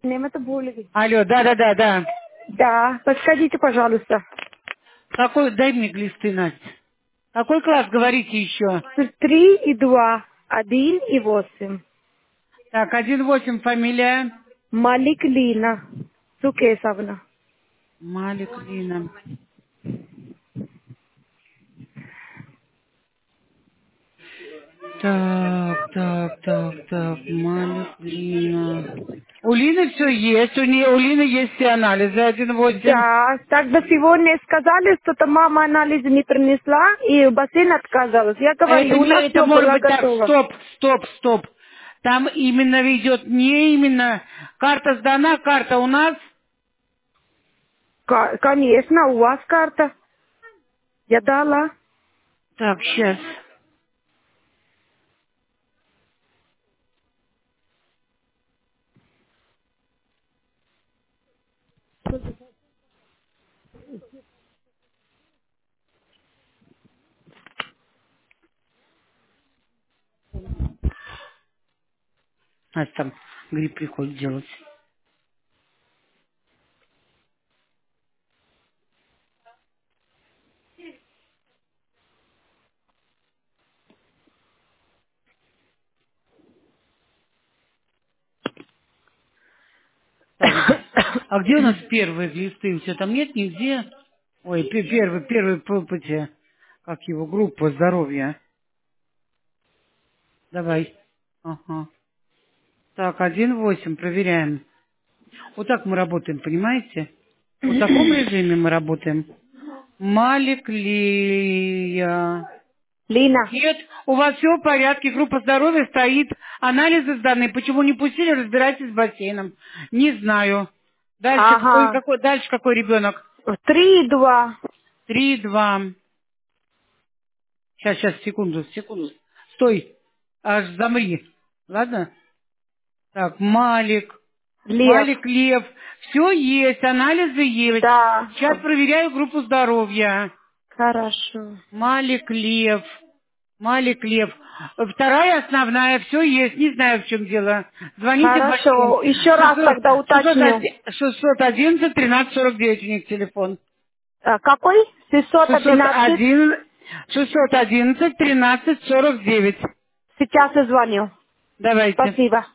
Нем это более. Алло, да. Да, подскажите, пожалуйста. Какой, дай мне глисты, Настя. Какой класс, говорите еще? 3 и 2, 1 и 8. Так, 1-8 фамилия. Малик Лина Сукесовна. Малик Лина. Так, Малик Лина. У Лины все есть, у Лины есть все анализы 1-8. Да, тогда сегодня сказали, что-то мама анализы не принесла и бассейн отказалась. Я говорю, Это у нас не, это все может было быть так, готово. стоп. Там именно ведет не именно карта сдана, карта у нас. Конечно, у вас карта. Я дала. Так, сейчас. Нас там грипп приходит делать. Так, а где у нас первые листы? У тебя там нет нигде? Ой, первый пути. Как его, группа здоровья. Давай. Ага. Так, 1-8, проверяем. Вот так мы работаем, понимаете? Вот в таком режиме мы работаем. Малик Лия. Лина. Нет, у вас все в порядке, группа здоровья стоит, анализы сданы. Почему не пустили, разбирайтесь с бассейном. Не знаю. Дальше Ага. дальше какой ребенок? 3 и 2. 3-2. Сейчас, секунду. Стой, аж замри. Ладно? Так, Лев. Малик Лев. Все есть, анализы есть. Да. Сейчас проверяю группу здоровья. Хорошо. Малик Лев. Вторая основная, все есть, не знаю, в чем дело. Звоните в бассейн. Хорошо. Еще раз 600, тогда уточню. 611 1349 у них телефон. Какой? 611. 601, 611 1349. Сейчас и звоню. Давайте. Спасибо.